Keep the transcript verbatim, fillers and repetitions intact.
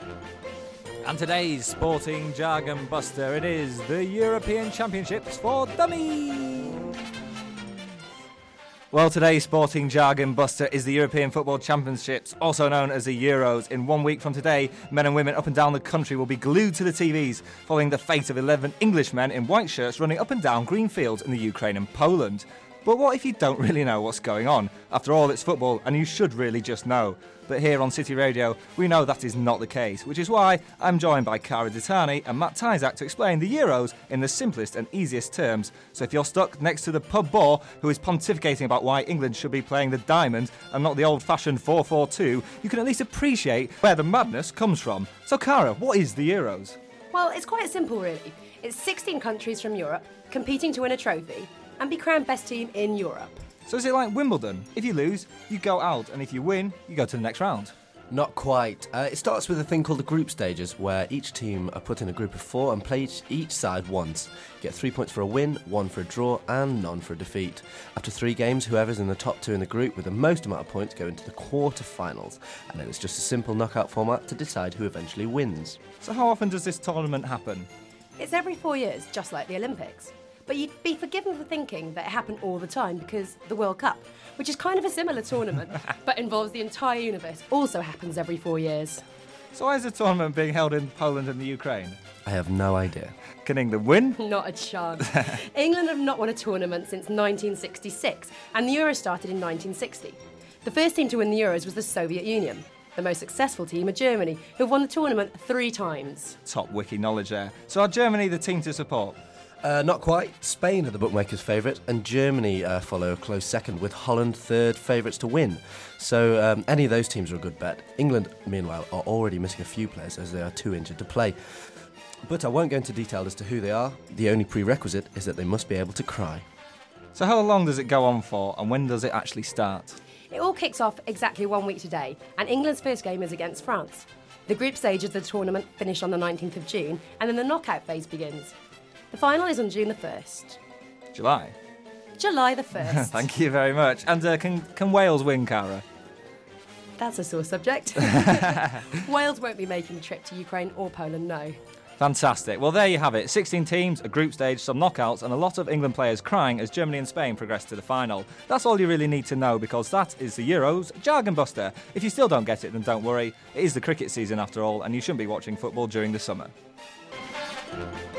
And today's Sporting Jargon Buster, it is the European Championships for Dummies. Well, today's Sporting Jargon Buster is the European Football Championships, also known as the Euros. In one week from today, men and women up and down the country will be glued to the T Vs, following the fate of eleven Englishmen in white shirts running up and down green fields in the Ukraine and Poland. But what if you don't really know what's going on? After all, it's football, and you should really just know. But here on City Radio, we know that is not the case, which is why I'm joined by Cara Ditani and Matt Tyzak to explain the Euros in the simplest and easiest terms. So if you're stuck next to the pub bore who is pontificating about why England should be playing the diamond and not the old-fashioned four four two, you can at least appreciate where the madness comes from. So Cara, what is the Euros? Well, it's quite simple, really. It's sixteen countries from Europe competing to win a trophy and be crowned best team in Europe. So is it like Wimbledon? If you lose, you go out, and if you win, you go to the next round. Not quite. Uh, it starts with a thing called the group stages, where each team are put in a group of four and play each, each side once. Get three points for a win, one for a draw, and none for a defeat. After three games, whoever's in the top two in the group with the most amount of points go into the quarter-finals, and then it's just a simple knockout format to decide who eventually wins. So how often does this tournament happen? It's every four years, just like the Olympics. But you'd be forgiven for thinking that it happened all the time because the World Cup, which is kind of a similar tournament, but involves the entire universe, also happens every four years. So why is the tournament being held in Poland and the Ukraine? I have no idea. Can England win? Not a chance. England have not won a tournament since nineteen sixty-six, and the Euros started in nineteen sixty. The first team to win the Euros was the Soviet Union. The most successful team are Germany, who've won the tournament three times. Top wiki knowledge there. So are Germany the team to support? Uh, not quite. Spain are the bookmakers' favourite, and Germany uh, follow a close second, with Holland third favourites to win. So um, any of those teams are a good bet. England, meanwhile, are already missing a few players as they are too injured to play. But I won't go into detail as to who they are. The only prerequisite is that they must be able to cry. So how long does it go on for, and when does it actually start? It all kicks off exactly one week today, and England's first game is against France. The group stage of the tournament finish on the nineteenth of June, and then the knockout phase begins. The final is on June the first. July? July the first. Thank you very much. And uh, can, can Wales win, Cara? That's a sore subject. Wales won't be making the trip to Ukraine or Poland, no. Fantastic. Well, there you have it. sixteen teams, a group stage, some knockouts, and a lot of England players crying as Germany and Spain progress to the final. That's all you really need to know, because that is the Euros Jargon Buster. If you still don't get it, then don't worry. It is the cricket season after all, and you shouldn't be watching football during the summer.